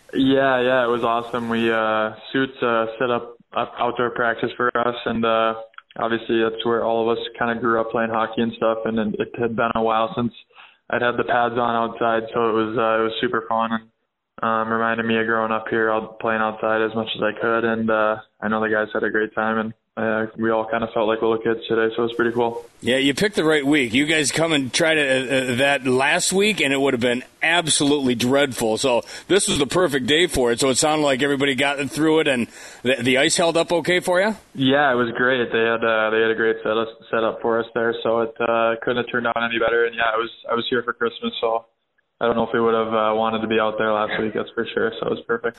Yeah, it was awesome. We Suits set up outdoor practice for us, and obviously that's where all of us kind of grew up playing hockey and stuff. And it had been a while since I'd had the pads on outside, so it was super fun and reminded me of growing up here, out playing outside as much as I could. And I know the guys had a great time, and we all kind of felt like little kids today, so it was pretty cool. Yeah, you picked the right week. You guys come and tried that last week, and it would have been absolutely dreadful. So this was the perfect day for it. So it sounded like everybody got through it, and the ice held up okay for you? Yeah, it was great. They had a great setup for us there, so it couldn't have turned out any better. And yeah, I was here for Christmas, so I don't know if we would have wanted to be out there last week, that's for sure. So it was perfect.